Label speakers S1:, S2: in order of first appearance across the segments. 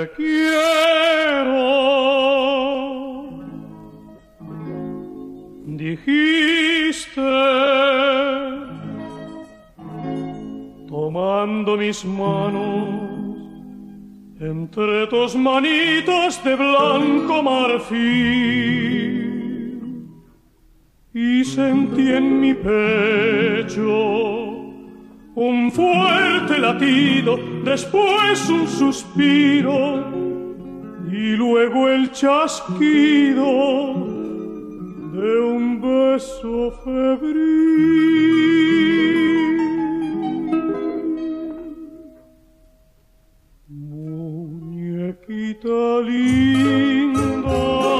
S1: quiero, dijiste, tomando mis manos entre tus manitas de blanco marfil, y sentí en mi pecho un fuerte latido, después un suspiro y luego el chasquido de un beso febril. Muñequita linda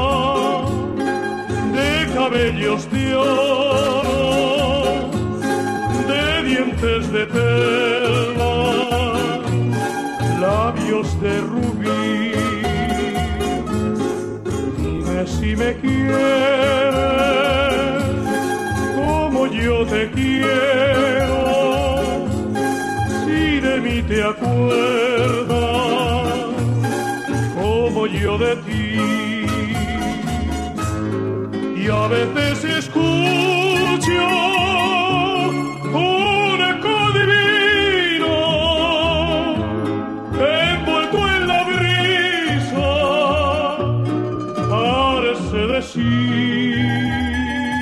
S1: de cabellos de oro, de dientes de perla, labios de rubí, dime si me quieres como yo te quiero, si de mí te acuerdas como yo de ti. Y a veces escucho un eco divino envuelto en la brisa, parece decir: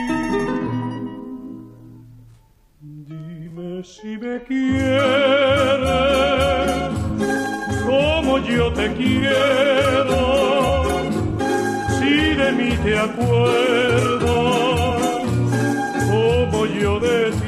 S1: dime si me quieres como yo te quiero, si de mí te acuerdas como yo de ti.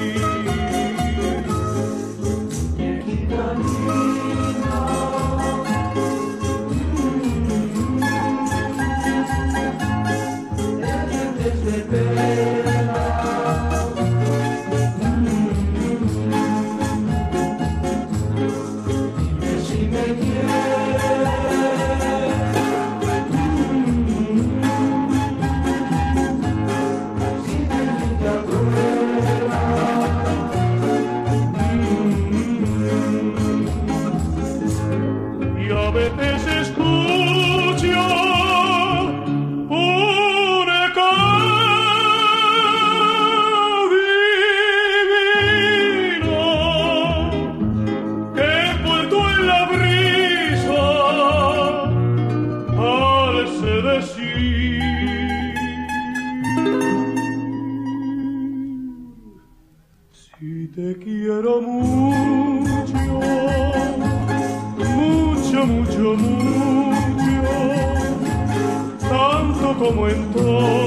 S1: Si te quiero mucho, mucho, mucho, mucho, tanto como entonces